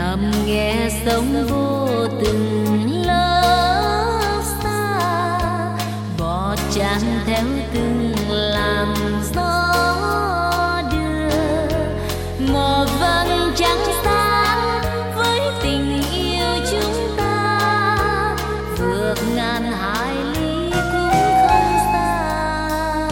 nằm nghe sông vô từng lớp xa, bọt tràn theo từng làn gió đưa. Một vầng trăng sáng với tình yêu chúng ta, vượt ngàn hải ly cũng không xa.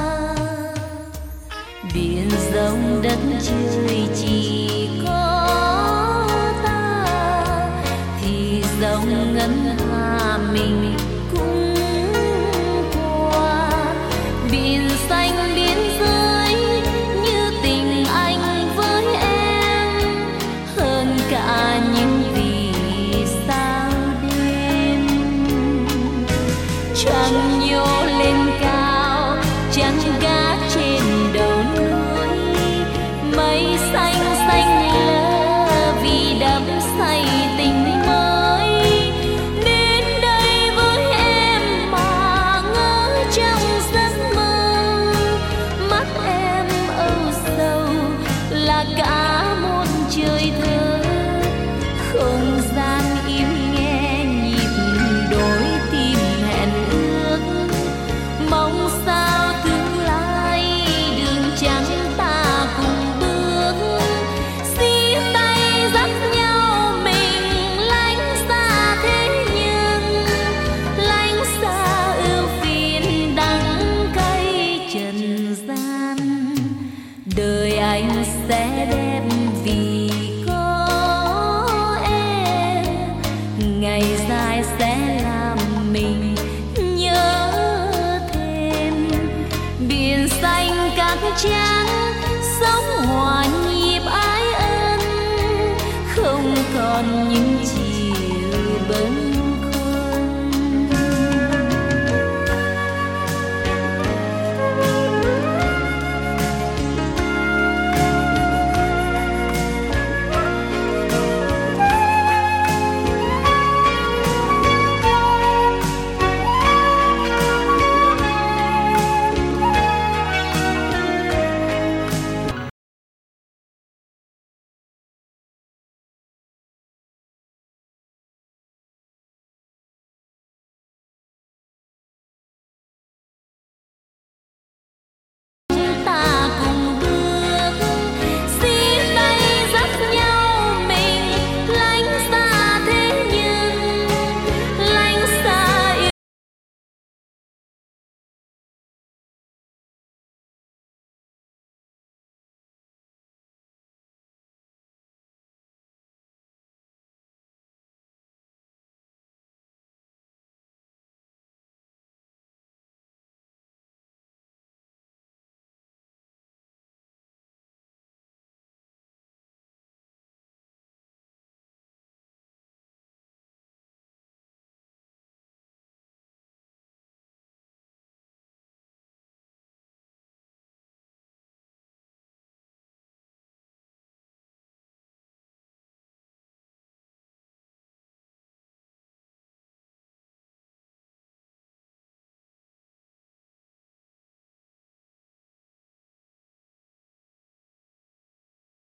Biển rộng đất trời chỉ có ta, thì dòng ngân hà mình cũng qua. Biển xanh biên giới như tình anh với em, hơn cả những vì sao đêm. Trăng nhô lên cao, trăng gác trên đầu núi, mây xanh xanh lơ vì đắm say tình mới. Đến đây với em mà ngỡ trong giấc mơ, mắt em âu sầu là cả một trời thơ. Không gian im nghe nhịp đôi tim hẹn ước, mong sao tương lai đường trắng ta cùng bước. Chia tay dắt nhau mình lánh xa thế nhưng, lánh xa ưu phiền đắng cay trần gian. Đời anh sẽ đem